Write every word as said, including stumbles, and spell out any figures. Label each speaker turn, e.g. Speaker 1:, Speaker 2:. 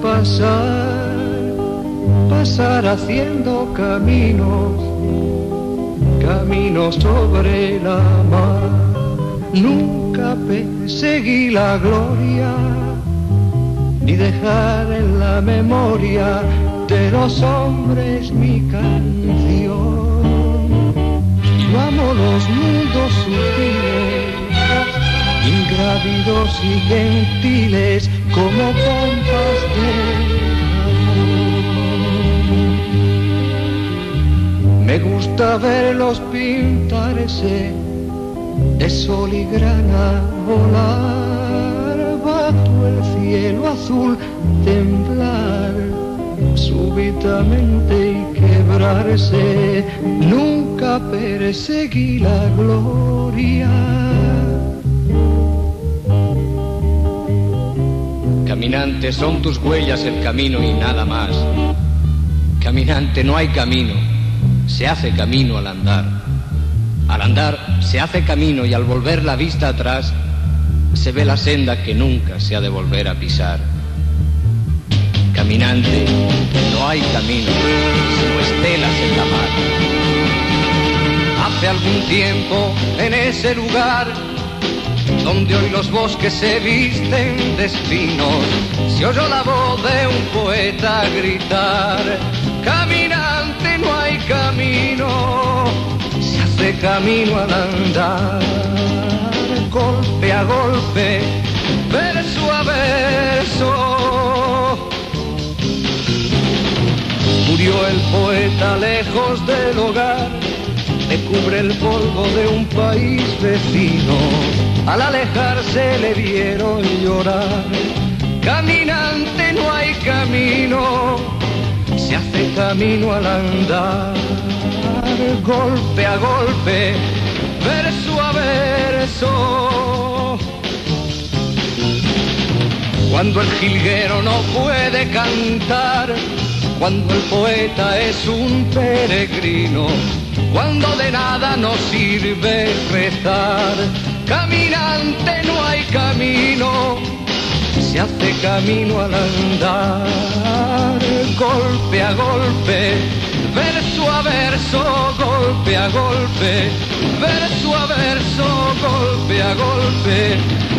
Speaker 1: pasar, pasar haciendo caminos, caminos sobre la mar. Nunca perseguí la gloria, ni dejar en la memoria de los hombres mi canción. Yo amo los mundos sutiles, ingrávidos y gentiles, como pompas de amor. Me gusta verlos pintarse de sol y grana, volar bajo el cielo azul, temblar súbitamente y quebrarse. Nunca perseguí la gloria.
Speaker 2: Caminante, son tus huellas el camino y nada más. Caminante, no hay camino, se hace camino al andar. Al andar se hace camino y al volver la vista atrás se ve la senda que nunca se ha de volver a pisar. Caminante, no hay camino, sino estelas en la mar. Hace algún tiempo en ese lugar donde hoy los bosques se visten de espinos, se oyó la voz de un poeta gritar: caminante, no hay camino, se hace camino al andar. Golpe a golpe, verso a verso, murió el poeta lejos del hogar, le cubre el polvo de un país vecino. Al alejarse le vieron llorar. Caminante, no hay camino, se hace camino al andar. Golpe a golpe, verso a verso. Cuando el jilguero no puede cantar, cuando el poeta es un peregrino, cuando de nada nos sirve rezar. Caminante, no hay camino, se hace camino al andar. Golpe a golpe, verso a verso, golpe a golpe, verso a verso, golpe a golpe.